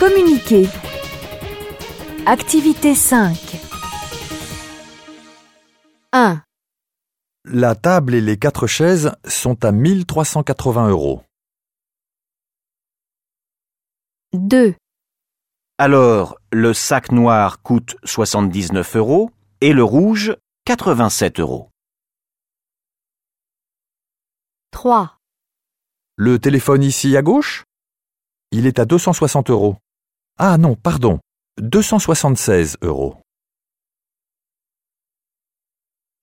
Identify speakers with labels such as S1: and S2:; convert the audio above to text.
S1: Communiquer. Activité 5. 1.
S2: La table et les 4 chaises sont à 1 380 €.
S1: 2.
S3: Alors, le sac noir coûte 79 € et le rouge 87 €.
S1: 3.
S2: Le téléphone ici à gauche? Il est à 260 €. Ah non, pardon, 276 €.